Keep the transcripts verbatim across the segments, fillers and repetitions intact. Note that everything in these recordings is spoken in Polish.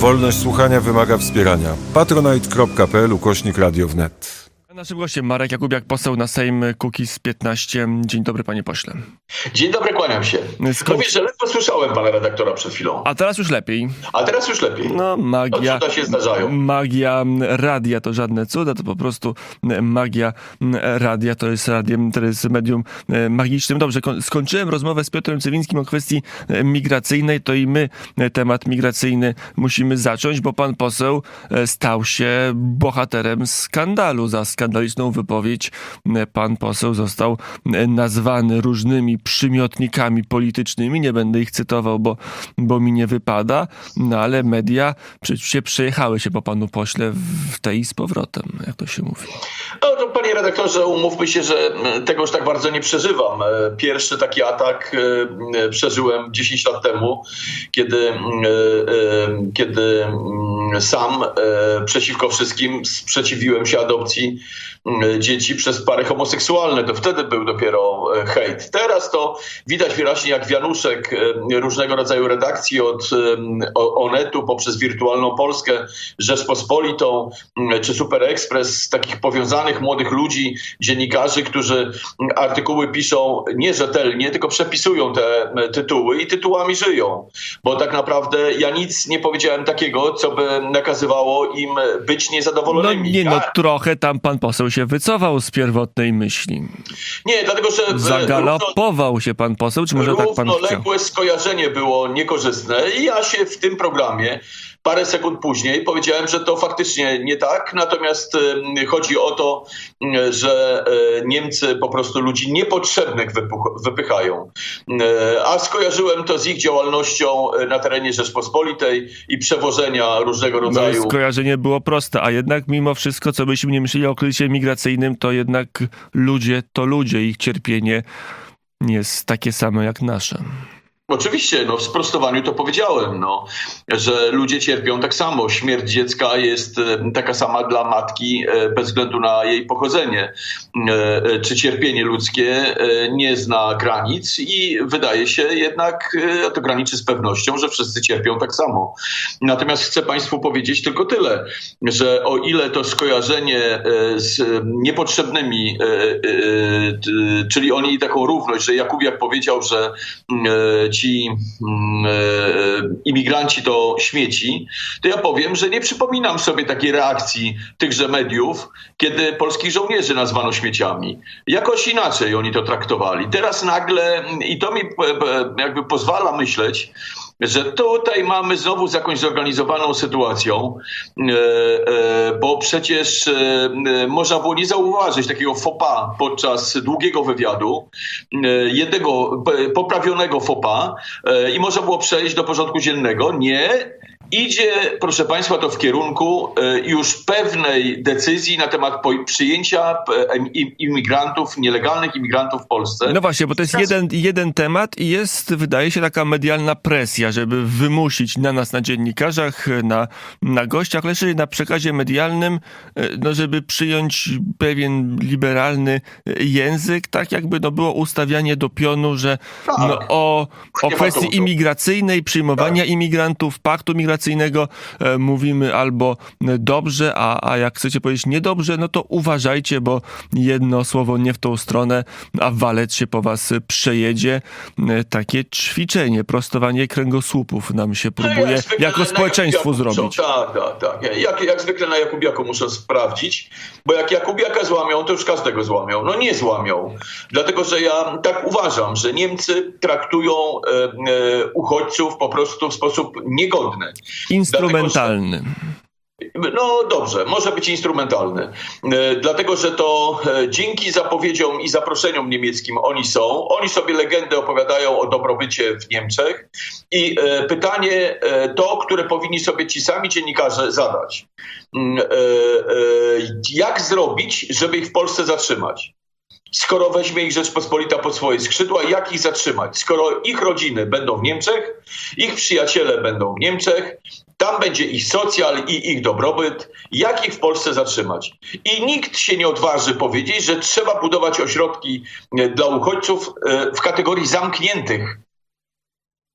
Wolność słuchania wymaga wspierania. patronite kropka p l ukośnik radio wnet. Naszym gościem Marek Jakubiak, poseł na Sejm Kukiz piętnaście. Dzień dobry, panie pośle. Dzień dobry, kłaniam się. Skąd... Mówię, że ledwo słyszałem pana redaktora przed chwilą. A teraz już lepiej. A teraz już lepiej. No, magia. To cuda się zdarzają. Magia radia to żadne cuda, to po prostu magia radia, to jest radiem, to jest medium magicznym. Dobrze, skończyłem rozmowę z Piotrem Cywińskim o kwestii migracyjnej, to i my temat migracyjny musimy zacząć, bo pan poseł stał się bohaterem skandalu. Za skandaliczną wypowiedź pan poseł został nazwany różnymi przymiotnikami politycznymi. Nie będę ich cytował, bo, bo mi nie wypada, no ale media się przejechały się po panu pośle w tej i z powrotem, jak to się mówi. No to panie redaktorze, umówmy się, że tego już tak bardzo nie przeżywam. Pierwszy taki atak przeżyłem dziesięć lat temu, kiedy, kiedy sam przeciwko wszystkim sprzeciwiłem się adopcji dzieci przez pary homoseksualne. To wtedy był dopiero hejt. Teraz to widać wyraźnie, jak wianuszek różnego rodzaju redakcji od Onetu poprzez Wirtualną Polskę, Rzeczpospolitą czy Super Express, takich powiązanych młodych ludzi, dziennikarzy, którzy artykuły piszą nierzetelnie, tylko przepisują te tytuły i tytułami żyją. Bo tak naprawdę ja nic nie powiedziałem takiego, co by nakazywało im być niezadowolonymi. No nie, no trochę tam pan poseł się wycofał z pierwotnej myśli. Nie, dlatego że... Zagalopował równo, się pan poseł, czy może tak pan chciał? Równoległe skojarzenie było niekorzystne i ja się w tym programie parę sekund później powiedziałem, że to faktycznie nie tak, natomiast chodzi o to, że Niemcy po prostu ludzi niepotrzebnych wypychają. A skojarzyłem to z ich działalnością na terenie Rzeczpospolitej i przewożenia różnego rodzaju... No, skojarzenie było proste, a jednak mimo wszystko, co byśmy nie myśleli o kryzysie migracyjnym, to jednak ludzie to ludzie, ich cierpienie jest takie samo jak nasze. Oczywiście, no w sprostowaniu to powiedziałem, no, że ludzie cierpią tak samo. Śmierć dziecka jest taka sama dla matki bez względu na jej pochodzenie. Czy cierpienie ludzkie nie zna granic i wydaje się jednak, to graniczy z pewnością, że wszyscy cierpią tak samo. Natomiast chcę państwu powiedzieć tylko tyle, że o ile to skojarzenie z niepotrzebnymi, czyli oni taką równość, że Jakubiak powiedział, że ci e, imigranci to śmieci, to ja powiem, że nie przypominam sobie takiej reakcji tychże mediów, kiedy polskich żołnierzy nazwano śmieciami. Jakoś inaczej oni to traktowali. Teraz nagle, i to mi jakby pozwala myśleć, że tutaj mamy znowu z jakąś zorganizowaną sytuacją, bo przecież można było nie zauważyć takiego faux pas podczas długiego wywiadu, jednego poprawionego faux pas i można było przejść do porządku dziennego. Nie. Idzie, proszę państwa, to w kierunku już pewnej decyzji na temat przyjęcia imigrantów, nielegalnych imigrantów w Polsce. No właśnie, bo to jest jeden, jeden temat i jest, wydaje się, taka medialna presja, żeby wymusić na nas, na dziennikarzach, na, na gościach, ale jeszcze na przekazie medialnym, no żeby przyjąć pewien liberalny język, tak jakby no było ustawianie do pionu, że tak, no, o, o kwestii imigracyjnej, przyjmowania tak. imigrantów, paktu migracyjnego, E, mówimy albo dobrze, a, a jak chcecie powiedzieć niedobrze, no to uważajcie, bo jedno słowo nie w tą stronę, a walec się po was przejedzie. E, takie ćwiczenie, prostowanie kręgosłupów nam się próbuje no jak jako społeczeństwu zrobić. Tak, tak, tak. Jak, jak zwykle na Jakubiaku muszę sprawdzić, bo jak Jakubiaka złamią, to już każdego złamią. No nie złamią. Dlatego, że ja tak uważam, że Niemcy traktują e, e, uchodźców po prostu w sposób niegodny. Instrumentalny. Dlatego, że, no dobrze, może być instrumentalny. E, dlatego, że to e, dzięki zapowiedziom i zaproszeniom niemieckim oni są. Oni sobie legendę opowiadają o dobrobycie w Niemczech. I e, pytanie e, to, które powinni sobie ci sami dziennikarze zadać. E, e, jak zrobić, żeby ich w Polsce zatrzymać? Skoro weźmie ich Rzeczpospolita pod swoje skrzydła, jak ich zatrzymać? Skoro ich rodziny będą w Niemczech, ich przyjaciele będą w Niemczech, tam będzie ich socjal i ich dobrobyt, jak ich w Polsce zatrzymać? I nikt się nie odważy powiedzieć, że trzeba budować ośrodki dla uchodźców w kategorii zamkniętych.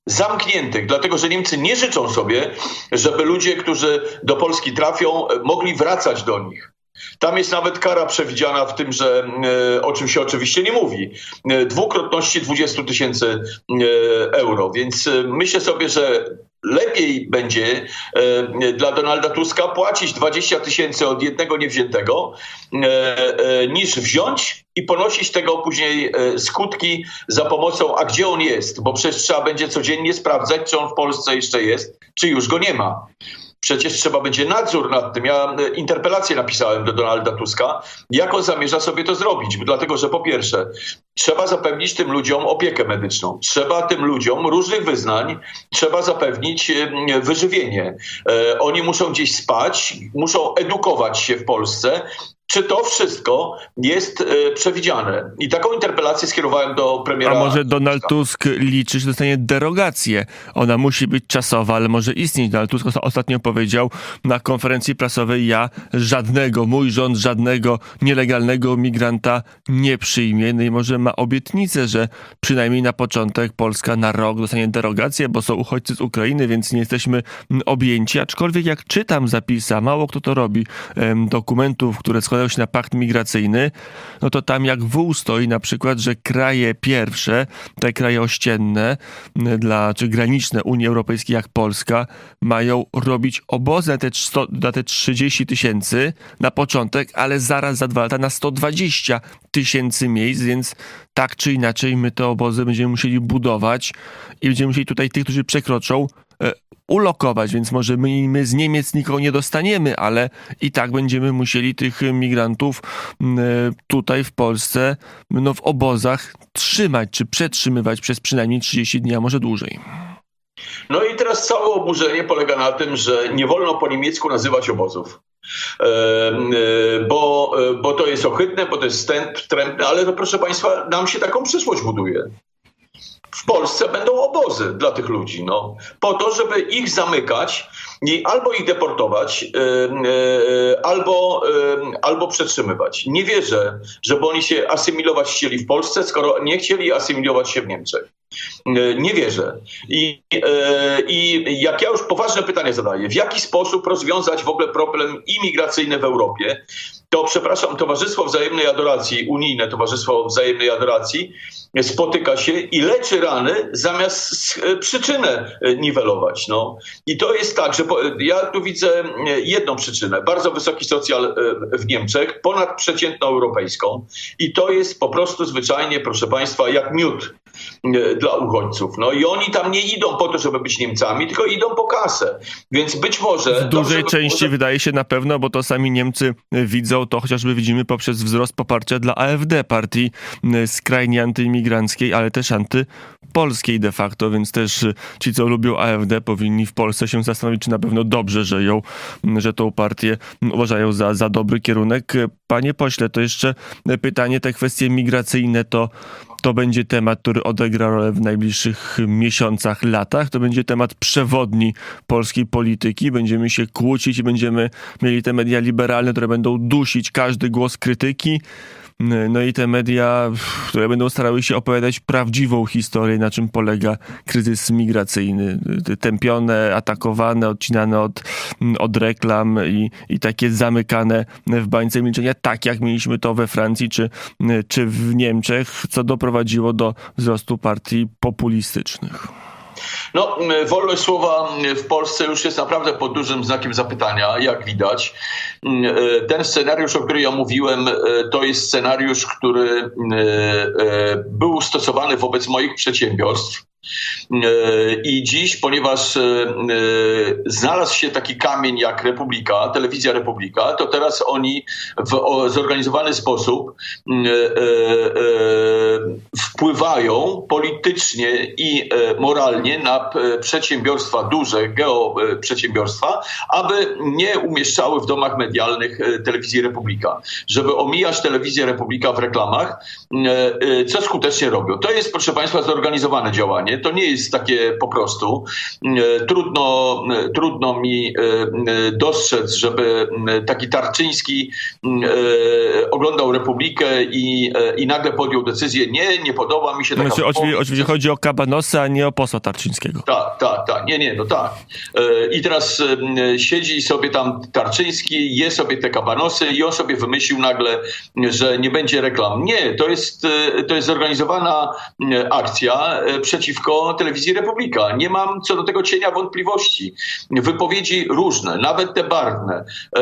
zamkniętych, dlatego że Niemcy nie życzą sobie, żeby ludzie, którzy do Polski trafią, mogli wracać do nich. Tam jest nawet kara przewidziana w tym, że o czym się oczywiście nie mówi, dwukrotności dwadzieścia tysięcy euro. Więc myślę sobie, że lepiej będzie e, dla Donalda Tuska płacić dwadzieścia tysięcy od jednego niewziętego, e, e, niż wziąć i ponosić tego później e, skutki za pomocą, a gdzie on jest, bo przecież trzeba będzie codziennie sprawdzać, czy on w Polsce jeszcze jest, czy już go nie ma. Przecież trzeba będzie nadzór nad tym. Ja interpelację napisałem do Donalda Tuska, jak on zamierza sobie to zrobić. Dlatego, że po pierwsze, trzeba zapewnić tym ludziom opiekę medyczną. Trzeba tym ludziom różnych wyznań, trzeba zapewnić wyżywienie. Oni muszą gdzieś spać, muszą edukować się w Polsce. Czy to wszystko jest e, przewidziane? I taką interpelację skierowałem do premiera. A może Donald Tusk liczy, że dostanie derogację? Ona musi być czasowa, ale może istnieć. Donald Tusk ostatnio powiedział na konferencji prasowej: ja żadnego, mój rząd żadnego nielegalnego migranta nie przyjmie. No i może ma obietnicę, że przynajmniej na początek Polska na rok dostanie derogację, bo są uchodźcy z Ukrainy, więc nie jesteśmy objęci. Aczkolwiek jak czytam zapisy, a mało kto to robi, em, dokumentów, które składają się na pakt migracyjny, no to tam jak wół stoi na przykład, że kraje pierwsze, te kraje ościenne dla, czy graniczne Unii Europejskiej jak Polska, mają robić obozy na te, na te trzydzieści tysięcy na początek, ale zaraz za dwa lata na sto dwadzieścia tysięcy miejsc, więc tak czy inaczej my te obozy będziemy musieli budować i będziemy musieli tutaj tych, którzy przekroczą, ulokować, więc może my, my z Niemiec nikogo nie dostaniemy, ale i tak będziemy musieli tych migrantów tutaj w Polsce no, w obozach trzymać, czy przetrzymywać przez przynajmniej trzydzieści dni, a może dłużej. No i teraz całe oburzenie polega na tym, że nie wolno po niemiecku nazywać obozów. Bo, bo to jest ohydne, bo to jest wstrętne, ale to, proszę Państwa, nam się taką przyszłość buduje. W Polsce będą obozy dla tych ludzi, no, po to, żeby ich zamykać i albo ich deportować, yy, yy, albo, yy, albo przetrzymywać. Nie wierzę, żeby oni się asymilować chcieli w Polsce, skoro nie chcieli asymilować się w Niemczech. Yy, nie wierzę. I, yy, I jak ja już poważne pytanie zadaję, w jaki sposób rozwiązać w ogóle problem imigracyjny w Europie, to przepraszam, Towarzystwo Wzajemnej Adoracji, unijne Towarzystwo Wzajemnej Adoracji spotyka się i leczy rany zamiast przyczynę niwelować. No. I to jest tak, że po, ja tu widzę jedną przyczynę. Bardzo wysoki socjal w Niemczech, ponadprzeciętną europejską. I to jest po prostu zwyczajnie, proszę Państwa, jak miód dla uchodźców. No i oni tam nie idą po to, żeby być Niemcami, tylko idą po kasę. Więc być może... W dużej części może... wydaje się na pewno, bo to sami Niemcy widzą, to chociażby widzimy poprzez wzrost poparcia dla A F D, partii skrajnie antyimigranckiej, ale też antypolskiej de facto, więc też ci, co lubią A F D, powinni w Polsce się zastanowić, czy na pewno dobrze żyją, że tą partię uważają za, za dobry kierunek. Panie pośle, to jeszcze pytanie, te kwestie migracyjne to To będzie temat, który odegra rolę w najbliższych miesiącach, latach. To będzie temat przewodni polskiej polityki. Będziemy się kłócić i będziemy mieli te media liberalne, które będą dusić każdy głos krytyki. No i te media, które będą starały się opowiadać prawdziwą historię, na czym polega kryzys migracyjny. Tępione, atakowane, odcinane od, od reklam i, i takie zamykane w bańce milczenia, tak jak mieliśmy to we Francji czy, czy w Niemczech, co doprowadziło do wzrostu partii populistycznych. No, wolność słowa w Polsce już jest naprawdę pod dużym znakiem zapytania, jak widać. Ten scenariusz, o którym ja mówiłem, to jest scenariusz, który był stosowany wobec moich przedsiębiorstw. I dziś, ponieważ znalazł się taki kamień jak Republika, telewizja Republika, to teraz oni w zorganizowany sposób wpływają politycznie i moralnie na przedsiębiorstwa, duże geoprzedsiębiorstwa, aby nie umieszczały w domach medialnych telewizji Republika. Żeby omijać telewizję Republika w reklamach, co skutecznie robią. To jest, proszę Państwa, zorganizowane działanie. pytanie. To nie jest takie po prostu. Trudno, trudno mi dostrzec, żeby taki Tarczyński oglądał Republikę i, i nagle podjął decyzję, nie, nie podoba mi się taka... Znaczy, oczywiście, oczywiście chodzi o Kabanosa, a nie o posła Tarczyńskiego. Tak, tak, tak. Nie, nie, no tak. I teraz siedzi sobie tam Tarczyński, je sobie te kabanosy i on sobie wymyślił nagle, że nie będzie reklam. Nie, to jest, to jest zorganizowana akcja przeciwko telewizji Republika. Nie mam co do tego cienia wątpliwości. Wypowiedzi różne, nawet te barwne.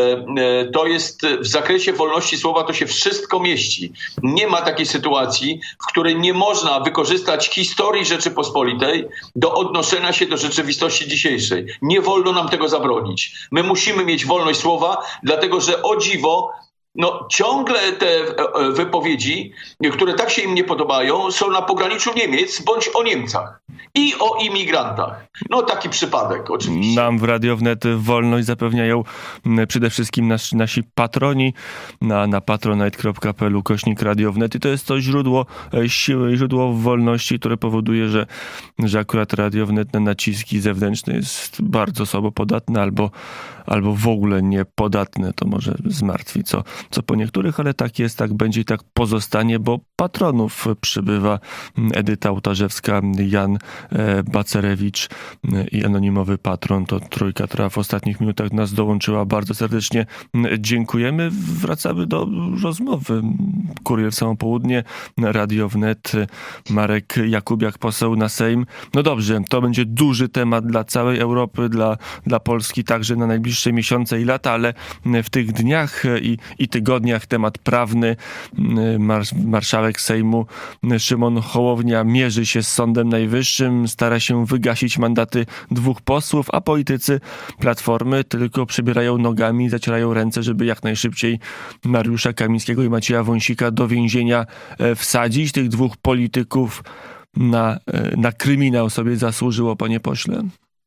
To jest w zakresie wolności słowa, to się wszystko mieści. Nie ma takiej sytuacji, w której nie można wykorzystać historii Rzeczypospolitej do odnoszenia się do rzeczywistości dzisiejszej. Nie wolno nam tego zabronić. My musimy mieć wolność słowa, dlatego że o dziwo no, ciągle te wypowiedzi, które tak się im nie podobają, są na pograniczu Niemiec bądź o Niemcach i o imigrantach. No taki przypadek oczywiście. Nam w Radio Wnet wolność zapewniają przede wszystkim nas, nasi patroni na, na patronite kropka pl ukośnik Radio Wnet i to jest to źródło siły i źródło wolności, które powoduje, że, że akurat Radio Wnet na naciski zewnętrzne jest bardzo słabo podatne albo, albo w ogóle niepodatne. To może zmartwi co, co po niektórych, ale tak jest, tak będzie i tak pozostanie, bo patronów przybywa. Edyta Łutarzewska, Jan Bacerewicz i anonimowy patron. To trójka, która w ostatnich minutach nas dołączyła. Bardzo serdecznie dziękujemy. Wracamy do rozmowy. Kurier Samo Południe, Radio Wnet, Marek Jakubiak, poseł na Sejm. No dobrze, to będzie duży temat dla całej Europy, dla, dla Polski także na najbliższe miesiące i lata, ale w tych dniach i, i tygodniach temat prawny. Marsz, marszałek Sejmu Szymon Hołownia mierzy się z Sądem Najwyższym, stara się wygasić mandaty dwóch posłów, a politycy Platformy tylko przebierają nogami i zacierają ręce, żeby jak najszybciej Mariusza Kamińskiego i Macieja Wąsika do więzienia wsadzić. Tych dwóch polityków na, na kryminał sobie zasłużyło, panie pośle?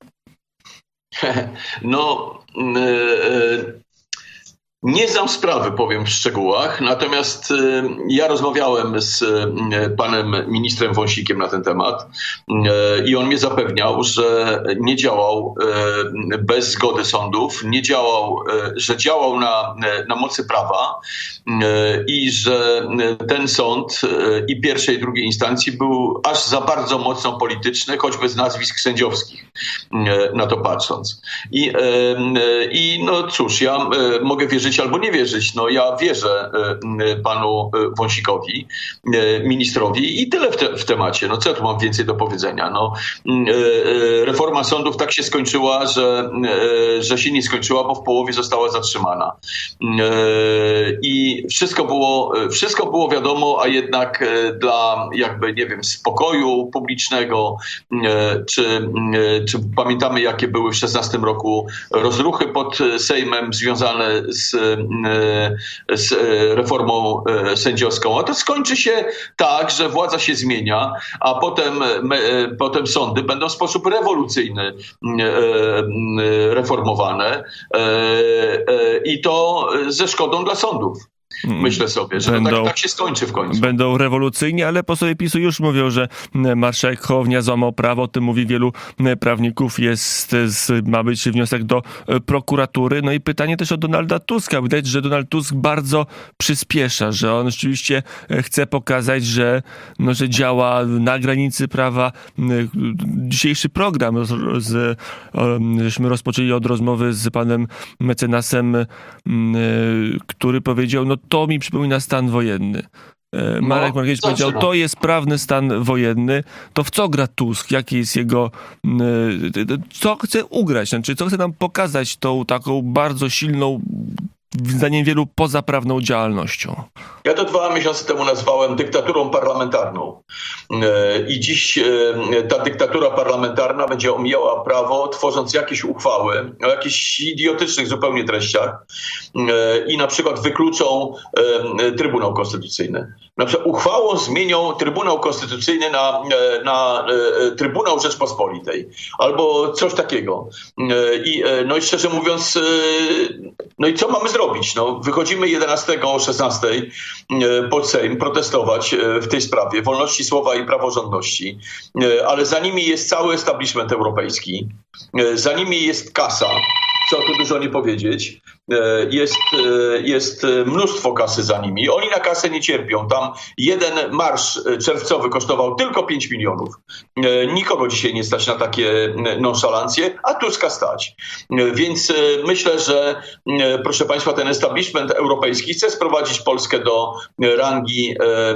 No... Yy... Nie znam sprawy, powiem w szczegółach, natomiast y, ja rozmawiałem z y, panem ministrem Wąsikiem na ten temat y, i on mnie zapewniał, że nie działał y, bez zgody sądów, nie działał, y, że działał na, na mocy prawa y, i że ten sąd y, i pierwszej i drugiej instancji był aż za bardzo mocno polityczny, choćby z nazwisk sędziowskich, y, na to patrząc. I, y, y, i no cóż, ja y, mogę wierzyć albo nie wierzyć. No ja wierzę panu Wąsikowi, ministrowi i tyle w, te, w temacie. No co ja tu mam więcej do powiedzenia? No, reforma sądów tak się skończyła, że, że się nie skończyła, bo w połowie została zatrzymana. I wszystko było, wszystko było wiadomo, a jednak dla jakby, nie wiem, spokoju publicznego, czy, czy pamiętamy, jakie były w szesnastym roku rozruchy pod Sejmem związane z z reformą sędziowską. A to skończy się tak, że władza się zmienia, a potem, potem sądy będą w sposób rewolucyjny reformowane i to ze szkodą dla sądów. Myślę sobie, że będą, tak, tak się skończy w końcu. Będą rewolucyjni, ale posłowie PiSu już mówią, że marszałek Hołownia złamał prawo. O tym mówi wielu prawników. Jest, ma być wniosek do prokuratury. No i pytanie też o Donalda Tuska. Widać, że Donald Tusk bardzo przyspiesza, że on rzeczywiście chce pokazać, że, no, że działa na granicy prawa. Dzisiejszy program z, żeśmy rozpoczęli od rozmowy z panem mecenasem, który powiedział, no to mi przypomina stan wojenny. Marek no, Markiewicz powiedział, to jest prawny stan wojenny. To w co gra Tusk? Jaki jest jego... Co chce ugrać? Znaczy, co chce nam pokazać tą taką bardzo silną, zdaniem wielu, pozaprawną działalnością? Ja to dwa miesiące temu nazwałem dyktaturą parlamentarną. I dziś ta dyktatura parlamentarna będzie omijała prawo, tworząc jakieś uchwały o jakichś idiotycznych zupełnie treściach i na przykład wykluczą Trybunał Konstytucyjny. Na przykład uchwałą zmienią Trybunał Konstytucyjny na, na Trybunał Rzeczpospolitej albo coś takiego. I, no i szczerze mówiąc, no i co mamy zrobić? No, wychodzimy jedenastego o szesnastej pod Sejm protestować w tej sprawie wolności słowa i praworządności, ale za nimi jest cały establishment europejski, za nimi jest kasa, co tu dużo nie powiedzieć. Jest, jest mnóstwo kasy za nimi. Oni na kasę nie cierpią. Tam jeden marsz czerwcowy kosztował tylko pięć milionów. Nikogo dzisiaj nie stać na takie nonszalancje, a Tuska stać. Więc myślę, że proszę Państwa, ten establishment europejski chce sprowadzić Polskę do rangi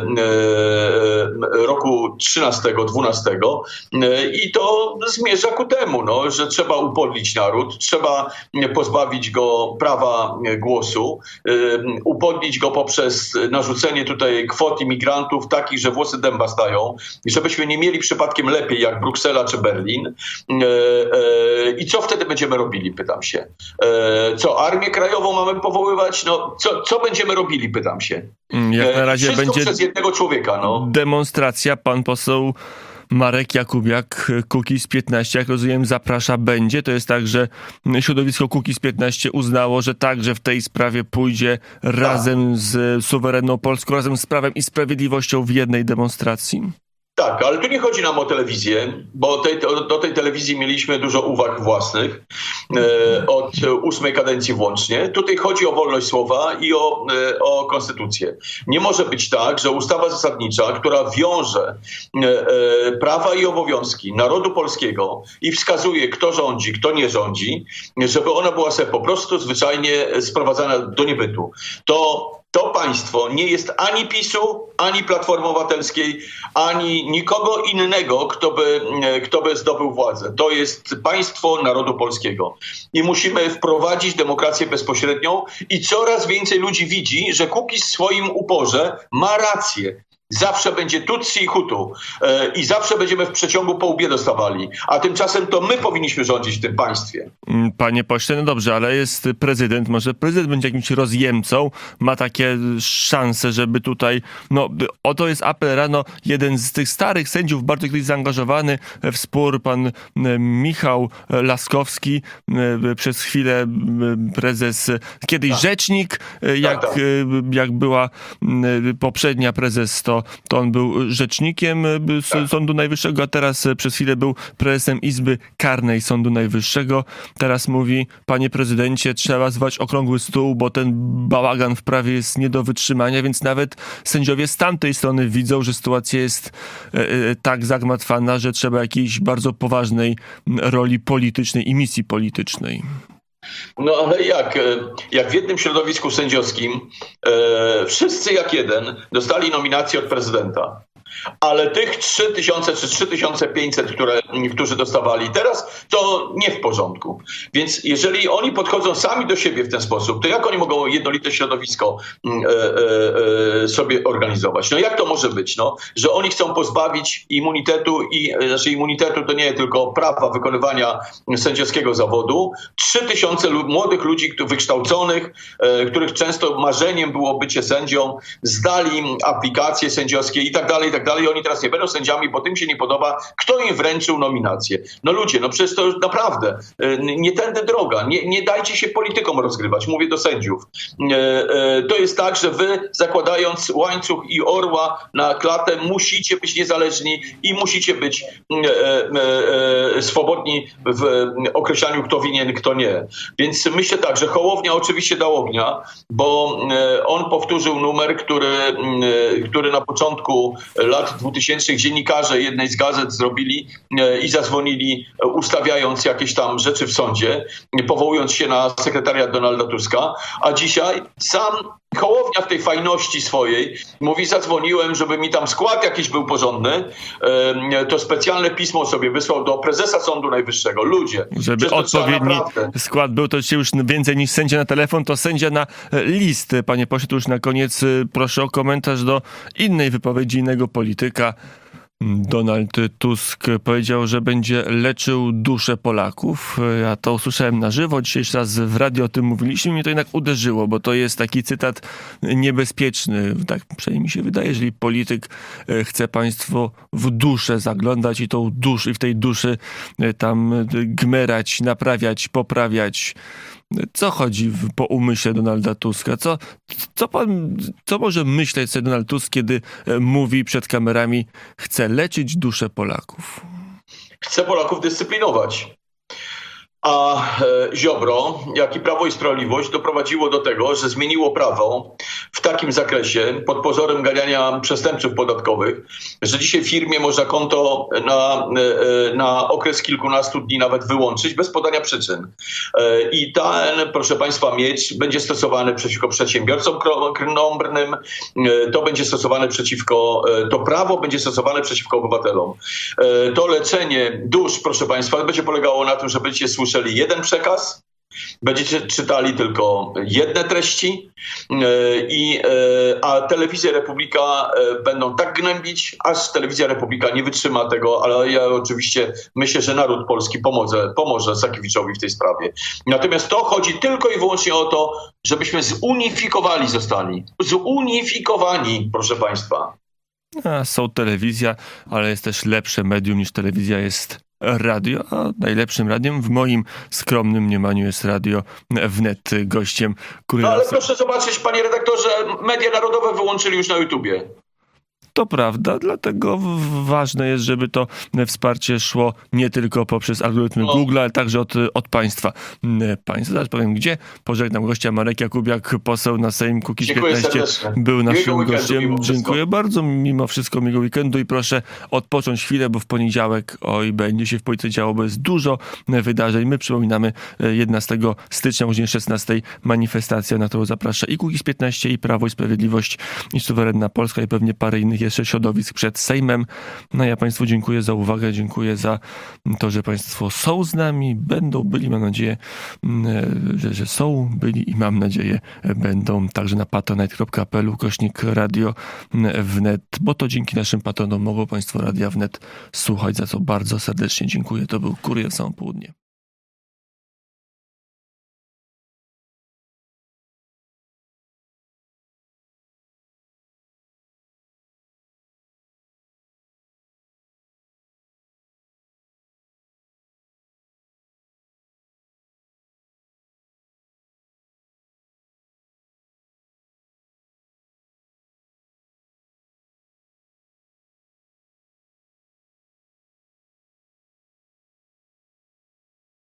roku trzynastego, dwunastego i to zmierza ku temu, no, że trzeba upodlić naród, trzeba pozbawić go prawa głosu, upodlić go poprzez narzucenie tutaj kwot imigrantów takich, że włosy dęba stają, żebyśmy nie mieli przypadkiem lepiej jak Bruksela czy Berlin. I co wtedy będziemy robili, pytam się. Co, Armię Krajową mamy powoływać? No, co, co będziemy robili, pytam się. Jak na razie Wszystko będzie przez jednego człowieka. No. Demonstracja, pan poseł Marek Jakubiak, Kukiz piętnaście, jak rozumiem, zaprasza, będzie. To jest tak, że środowisko Kukiz piętnaście uznało, że także w tej sprawie pójdzie razem z suwerenną Polską, razem z Prawem i Sprawiedliwością w jednej demonstracji? Tak, ale tu nie chodzi nam o telewizję, bo tej, do tej telewizji mieliśmy dużo uwag własnych e, od ósmej kadencji włącznie. Tutaj chodzi o wolność słowa i o, e, o konstytucję. Nie może być tak, że ustawa zasadnicza, która wiąże e, e, prawa i obowiązki narodu polskiego i wskazuje, kto rządzi, kto nie rządzi, żeby ona była sobie po prostu zwyczajnie sprowadzana do niebytu. To To państwo nie jest ani PiSu, ani Platformy Obywatelskiej, ani nikogo innego, kto by, kto by zdobył władzę. To jest państwo narodu polskiego. I musimy wprowadzić demokrację bezpośrednią i coraz więcej ludzi widzi, że Kukiz w swoim uporze ma rację. Zawsze będzie Tutsi i Hutu e, i zawsze będziemy w przeciągu po łbie dostawali. A tymczasem to my powinniśmy rządzić w tym państwie. Panie pośle, no dobrze, ale jest prezydent. Może prezydent będzie jakimś rozjemcą. Ma takie szanse, żeby tutaj... No, oto jest apel rano. Jeden z tych starych sędziów, bardzo kiedyś zaangażowany w spór, pan Michał Laskowski, przez chwilę prezes, kiedyś tak. rzecznik, jak, tak, tak. jak była poprzednia prezes, to to on był rzecznikiem Sądu Najwyższego, a teraz przez chwilę był prezesem Izby Karnej Sądu Najwyższego. Teraz mówi, panie prezydencie, trzeba zwać okrągły stół, bo ten bałagan w prawie jest nie do wytrzymania, więc nawet sędziowie z tamtej strony widzą, że sytuacja jest e, tak zagmatwana, że trzeba jakiejś bardzo poważnej roli politycznej i misji politycznej. No ale jak, jak w jednym środowisku sędziowskim e, wszyscy jak jeden dostali nominację od prezydenta, ale tych trzy tysiące czy trzy tysiące pięćset, które, którzy dostawali teraz, to nie w porządku. Więc jeżeli oni podchodzą sami do siebie w ten sposób, to jak oni mogą jednolite środowisko e, e, e, sobie organizować? No jak to może być? No, że oni chcą pozbawić immunitetu, i, znaczy immunitetu to nie tylko prawa wykonywania sędziowskiego zawodu, trzy tysiące młodych ludzi wykształconych, e, których często marzeniem było bycie sędzią, zdali aplikacje sędziowskie i tak dalej, i tak dalej. Oni teraz nie będą sędziami, bo tym się nie podoba, kto im wręczył nominację. No ludzie, no przecież to naprawdę nie tędy droga. Nie, nie dajcie się politykom rozgrywać. Mówię do sędziów. To jest tak, że wy, zakładając łańcuch i orła na klatę, musicie być niezależni i musicie być swobodni w określaniu, kto winien, kto nie. Więc myślę tak, że Hołownia oczywiście dał ognia, bo on powtórzył numer, który, który na początku lat dwutysięcznych dziennikarze jednej z gazet zrobili i zadzwonili, ustawiając jakieś tam rzeczy w sądzie, powołując się na sekretariat Donalda Tuska, a dzisiaj sam Hołownia w tej fajności swojej mówi, zadzwoniłem, żeby mi tam skład jakiś był porządny, to specjalne pismo sobie wysłał do prezesa Sądu Najwyższego. Ludzie. Żeby odpowiedni skład był, to już więcej niż sędzia na telefon, to sędzia na list. Panie pośle, tu już na koniec proszę o komentarz do innej wypowiedzi innego polityka. Donald Tusk powiedział, że będzie leczył duszę Polaków. Ja to usłyszałem na żywo. Dzisiejszy raz w radiu o tym mówiliśmy. Mnie to jednak uderzyło, bo to jest taki cytat niebezpieczny. Tak przynajmniej mi się wydaje, jeżeli polityk chce państwo w duszę zaglądać i tą duszę, i w tej duszy tam gmerać, naprawiać, poprawiać. Co chodzi w, po umyśle Donalda Tuska? Co, co, pan, co może myśleć sobie Donald Tusk, kiedy mówi przed kamerami, chce leczyć duszę Polaków? Chce Polaków dyscyplinować. A Ziobro, jak i Prawo i Sprawiedliwość doprowadziło do tego, że zmieniło prawo w takim zakresie pod pozorem ganiania przestępców podatkowych, że dzisiaj w firmie można konto na, na okres kilkunastu dni nawet wyłączyć bez podania przyczyn. I ten, proszę Państwa, miecz będzie stosowany przeciwko przedsiębiorcom krnąbrnym, to będzie stosowane przeciwko, to prawo będzie stosowane przeciwko obywatelom. To leczenie dusz, proszę Państwa, będzie polegało na tym, że będziecie słyszeli jeden przekaz, będziecie czytali tylko jedne treści, i, a Telewizja Republika będą tak gnębić, aż Telewizja Republika nie wytrzyma tego, ale ja oczywiście myślę, że naród polski pomoże, pomoże Sakiewiczowi w tej sprawie. Natomiast to chodzi tylko i wyłącznie o to, żebyśmy zunifikowali zostali. Zunifikowani, proszę Państwa. A, są telewizja, ale jest też lepsze medium niż telewizja, jest radio, a najlepszym radiem w moim skromnym mniemaniu jest Radio Wnet. Gościem Kuriera. No ale proszę zobaczyć, panie redaktorze, media narodowe wyłączyli już na YouTubie. To prawda, dlatego ważne jest, żeby to wsparcie szło nie tylko poprzez algorytmy no. Google, ale także od, od państwa. Państwa, zaraz powiem gdzie. Pożegnam gościa. Marek Jakubiak, poseł na Sejm Kukiz piętnaście, serdecznie. Był naszym miłego gościem. Dziękuję bardzo, mimo wszystko miłego weekendu i proszę odpocząć chwilę, bo w poniedziałek oj, będzie się w polityce działo, bo jest dużo wydarzeń. My przypominamy jedenastego stycznia, później szesnastego manifestacja, na którą zaprasza i Kukiz piętnaście, i Prawo i Sprawiedliwość, i Suwerenna Polska, i pewnie parę innych jeszcze środowisk przed Sejmem. No ja Państwu dziękuję za uwagę, dziękuję za to, że Państwo są z nami, będą, byli, mam nadzieję, że, że są, byli i mam nadzieję będą także na patronite kropka p l ukośnik Radio Wnet, bo to dzięki naszym patronom mogą Państwo Radia Wnet słuchać, za co bardzo serdecznie dziękuję. To był Kurier Samo Południe.